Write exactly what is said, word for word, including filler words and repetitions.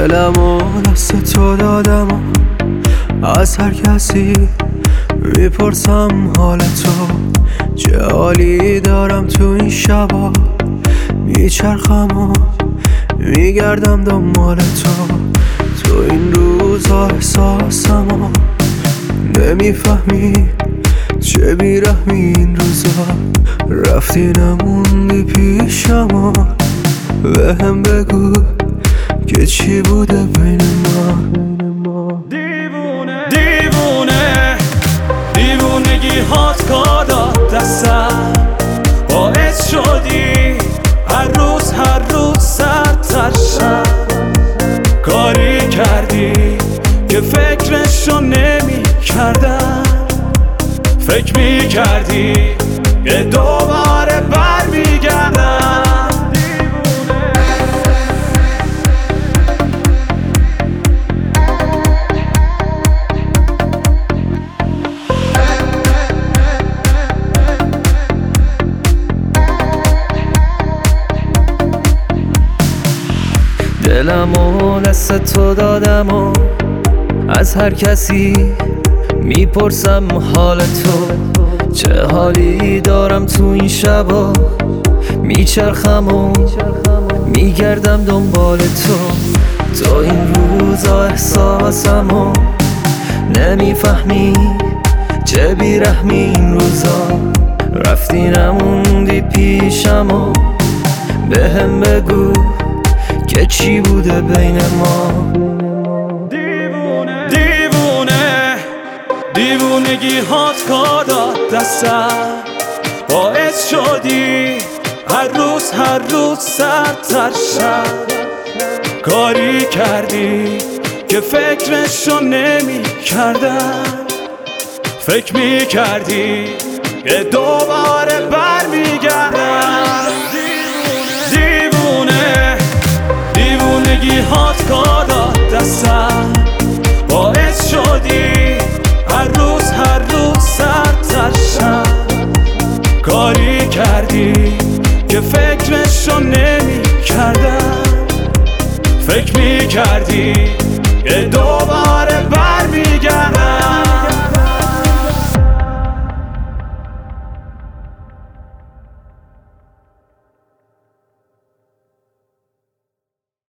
دلمو دست تو دادم و از هر کسی میپرسم حال تو چه حالی دارم. تو این شبا میچرخم و میگردم دنبال تو. تو این روزا احساسم و نمیفهمی چه بیرحمی این روزا. رفتی نموندی پیشم و بهم بگو که چی بوده بین ما. دیوونه دیوونه دیوونگی هات کار داد دستم، باعث شدی هر روز هر روز سردتر شم. کاری کردی که فکرشو نمی کردم، فکر می کردی که دوباره بر می گردم. دلمو دست تو دادم و از هر کسی میپرسم حال تو چه حالی دارم. تو این شبا میچرخم و میگردم دنبال تو. تو این روزا احساسم و نمیفهمی چه بیرحمی این روزا. رفتی نموندی پیشم و بهم بگو که چی بوده بین ما. دیوونه دیوونه دیوونگی هات کار داد دستم، باعث شدی هر روز هر روز سردتر شم. کاری کردی که فکرشو نمی کردم، فکر می کردی که دوباره بر می گردم. دیوونه دیوونگی هات کار داد دستم، باعث شدی هر روز هر روز سردتر شم. کاری کردی که فکرشو نمی کردم، فکر می کردی که دو